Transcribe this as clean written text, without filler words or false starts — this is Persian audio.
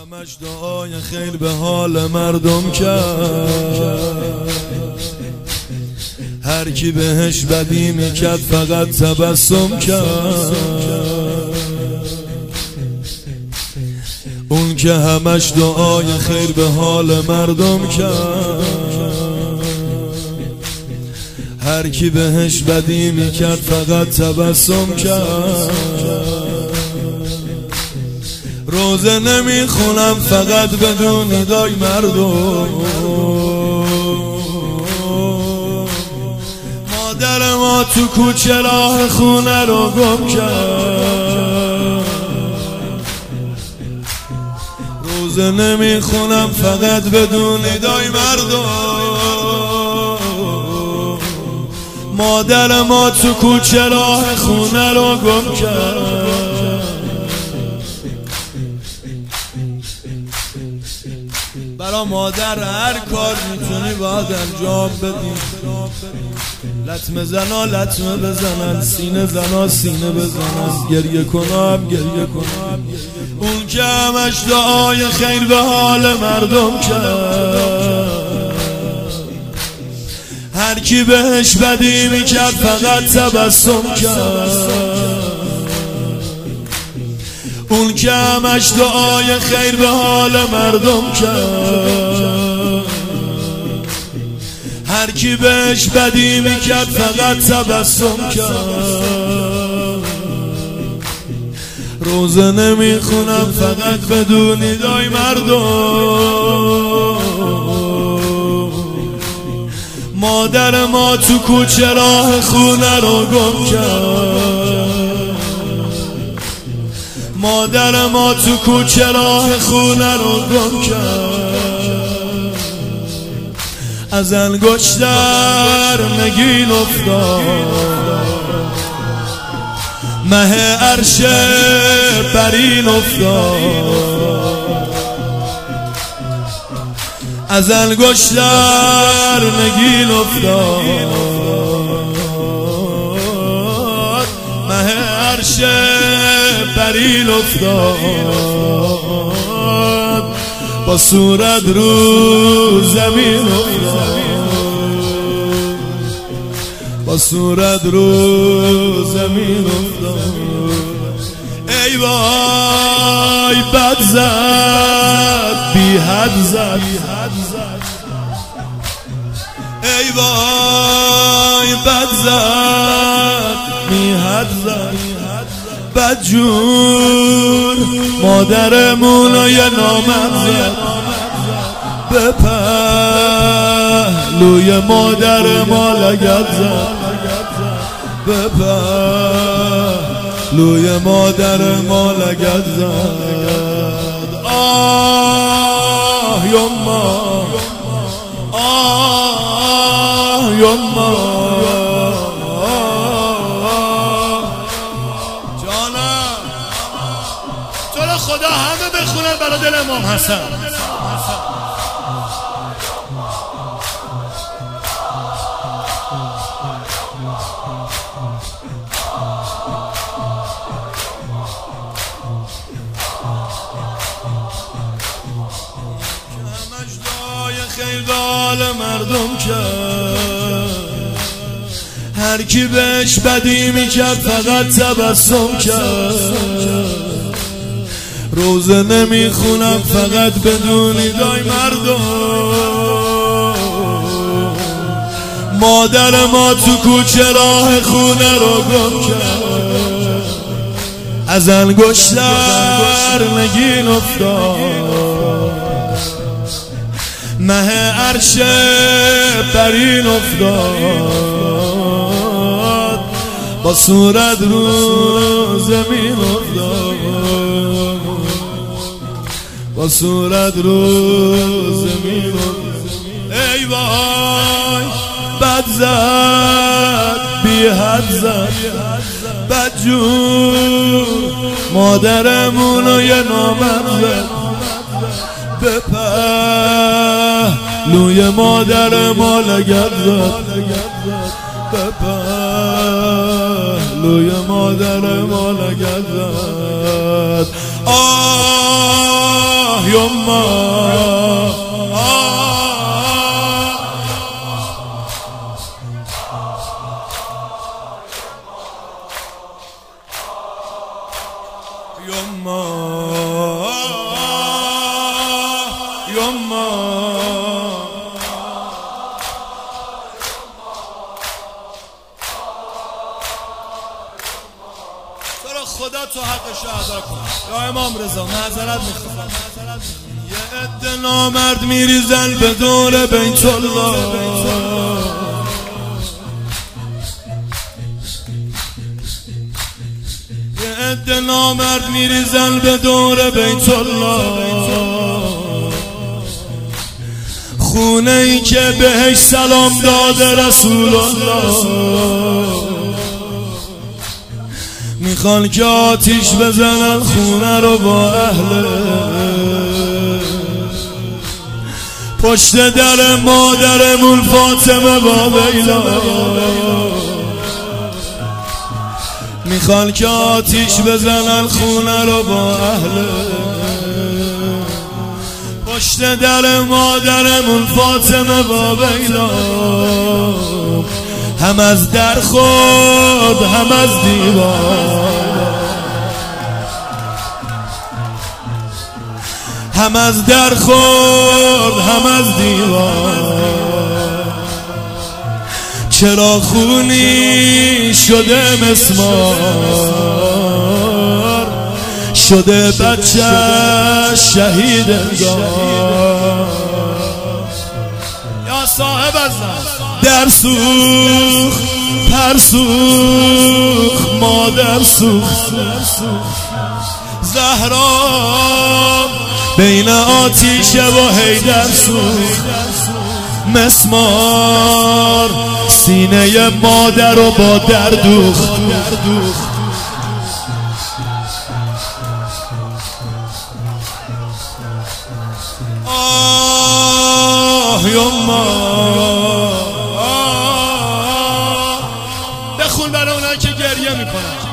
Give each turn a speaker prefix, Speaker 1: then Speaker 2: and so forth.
Speaker 1: همش دعای خیر به حال مردم کرد، هر کی بهش بدی میکرد فقط تبسم کرد. اون که همش دعای خیر به حال مردم کرد، هر کی بهش بدی میکرد فقط تبسم کرد. روزه نمیخونم فقط بدون دای مردم، مادر ما تو کوچه راه خونه رو گم کرد. روزه نمیخونم فقط بدون دای مردم، مادر ما تو کوچه راه خونه رو گم کرد. برا مادر هر کار میتونی باید انجام بدی، لطمه زنا لطمه بزنن، سینه زنا سینه بزنن، گریه کنم گریه کنم. اون که همش دعای خیر به حال مردم کرد، هر کی بهش بدی میکرد فقط تبسم کرد. اون که همش دعای خیر به حال مردم کرد، هر کی بهش بدی میکرد فقط تبسم کرد. روزه نمیخونم فقط بدون دای مردم، مادر ما تو کوچه راه خونه رو گم کرد. مادر ما تو کوچه راه خونه رو گم کرد. از انگشتر نگین افتاد، مه عرش برین افتاد. از انگشتر نگین افتاد، مه عرش برین افتاد. با صورت رو زمین افتاد، با صورت رو زمین افتاد. ای وای بد زد بی حد زد، ای وای بد زد بی حد زد. بدجور مادرمونو یه نامت زد، به پهلوی مادر ما لگد زد، به پهلوی مادر ما لگد زد. آه یما آه یما خدا همه بخونن برای دل امام حسن. همش دعای خیر به حال مردم کرد، هر کی بهش بدی میکرد فقط تبسم کرد. روزه نمیخونم فقط بدون دای مردم، مادر ما تو کوچه راه خونه رو گم کرد. از انگشتر نگین افتاد، مه عرش برین افتاد. با صورت رو زمین افتاد، با صورت رو زمین افتاد. ای وای بد زد بی حد زد، بدجور مادرمونو یه نامت زد، به پهلوی مادر ما لگد زد، به پهلوی مادر ما لگد زد. آه یما خدا تو حقش ادا کن یا امام رضا معذرت میخوام یه عده نامرد میریزن به دور بیت الله یه عده نامرد میریزن به دور بیت الله خونه ای که بهش سلام داده رسول الله میخوان که آتیش بزنن خونه رو با اهل پشت در مادرمون فاطمه با بیلا میخوان که آتیش بزنن خونه رو با اهل پشت در مادرمون فاطمه با بیلا هم از در خود هم از دیوار هم از در خود هم از دیوار چرا خونی شده مسمار شده بچه شهید انگار یا صاحب الزمان در سوخ پر سوخ مادر سوخ زهرا بین آتیش و حیدر سوخ مسمار سینه مادر رو با در دوخت آه یما بخون برای اونایی که گریه میکنن